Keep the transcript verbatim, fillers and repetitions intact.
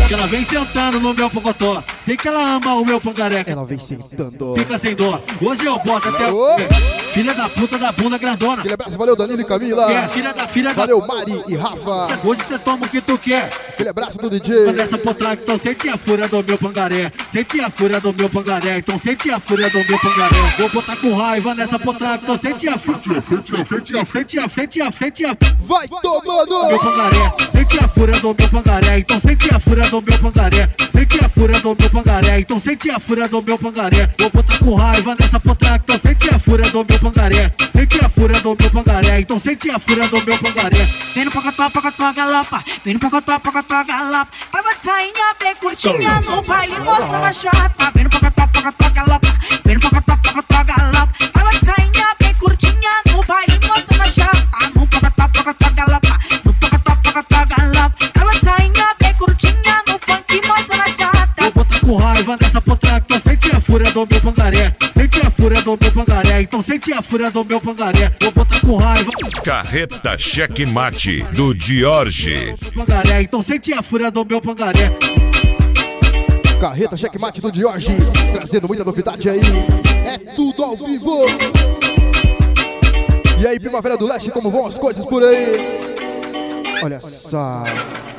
Que ela vem sentando no meu pocotó. Sei que ela ama o meu pangaré. Ela vem sentando. Fica sem dó. Hoje eu boto até o... Filha da puta da bunda grandona. Aquele abraço, valeu Danilo e Camila. É, filha da filha da... Valeu Mari e Rafa. Hoje você toma o que tu quer. Aquele abraço do D J. Nessa potrada, então sente a fúria do meu pangaré. Sente a fúria do meu pangaré. Então sente a fúria do meu pangaré. Vou botar com raiva nessa potrada, então sente a fúria. Sente a, sente a, sente a, sente a, sente a. Vai tomando! Meu pangaré. Sente a fúria do meu pangaré. Então sente a fúria do meu pangaré. Sente a fúria do meu pangaré. Então sente a fúria do meu pangaré. Vou botar com raiva nessa potrada, então sente a fúria do meu pangaré. Sente a fúria do meu pangaré. Então sente a fúria do meu pangaré. Vem no pocotó, pocotó, galopa. Vem no pocotó, pocotó, galopa. Tava sainha bem curtinha no baile, mostrando a chata. Vem no pocotó, pocotó, galopa. Vem no pocotó, pocotó, galopa. Tava sainha bem curtinha no baile, mostrando a chata. No pocotó, pocotó, galopa. No pocotó, pocotó, galopa. Tava sainha bem curtinha no funk, mostrando a chata. Vou botar com raiva nessa potrada, então sente a fúria do meu pangaré. Sente a fúria do meu pangaré. Então sente a fúria do meu pangaré. Vou botar com raiva. Carreta Checkmate do Jorge. Pangaré. Então sente a fúria do meu pangaré. Carreta Checkmate do Jorge, trazendo muita novidade aí. É tudo ao vivo. E aí, Primavera do Leste, como vão as coisas por aí? Olha só.